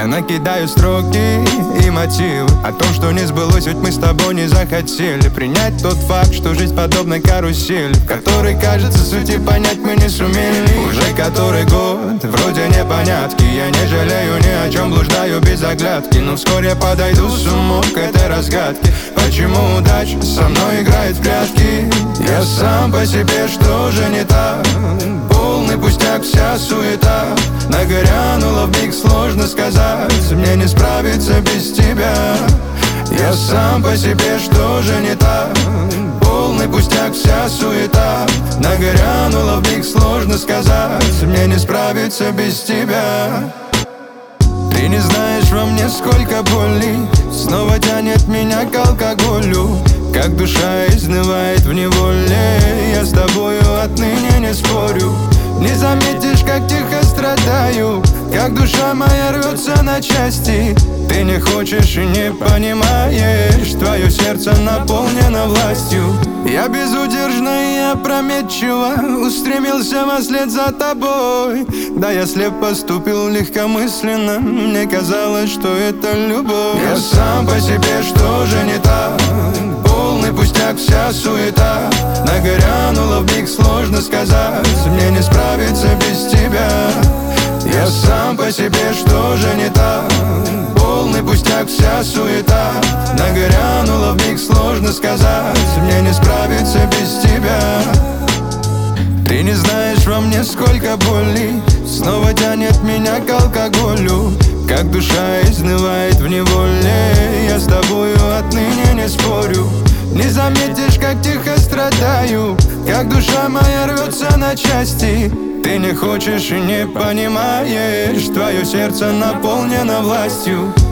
Я накидаю строки и мотивы о том, что не сбылось, ведь мы с тобой не захотели принять тот факт, что жизнь подобна карусели, в которой, кажется, сути понять мы не сумели. Уже который год, вроде непонятки, я не жалею ни о чем, блуждаю без оглядки, но вскоре я подойду с умом к этой разгадке. Почему удача со мной играет в прятки? Я сам по себе, что же не так? Полный пустяк, вся суета нагрянула в миг, сложно сказать. Мне не справиться без тебя. Я сам по себе, что же не так? Полный пустяк, вся суета нагрянула в миг, сложно сказать. Мне не справиться без тебя. Ты не знаешь во мне, сколько боли снова тянет меня к алкоголю, как душа изнывает в неволе. Я с тобою отныне не спорю. Не заметишь, как тихо страдаю, как душа моя рвется на части. Ты не хочешь и не понимаешь, твое сердце наполнено властью. Я безудержно и опрометчиво устремился вслед за тобой. Да, я слеп поступил легкомысленно, мне казалось, что это любовь. Я сам по себе, что же не так? Полный пустяк, вся суета нагрянула в миг, сложно сказать. Мне не справиться без тебя. Я сам по себе, что же не так? Полный пустяк, вся суета нагрянула в миг, сложно сказать. Мне не справиться без тебя. Ты не знаешь во мне, сколько боли снова тянет меня к алкоголю, как душа изнывает в неволе. Я с тобою отныне не спорю. Не заметишь, как тихо страдаю, как душа моя рвется на части. Ты не хочешь и не понимаешь, твое сердце наполнено властью.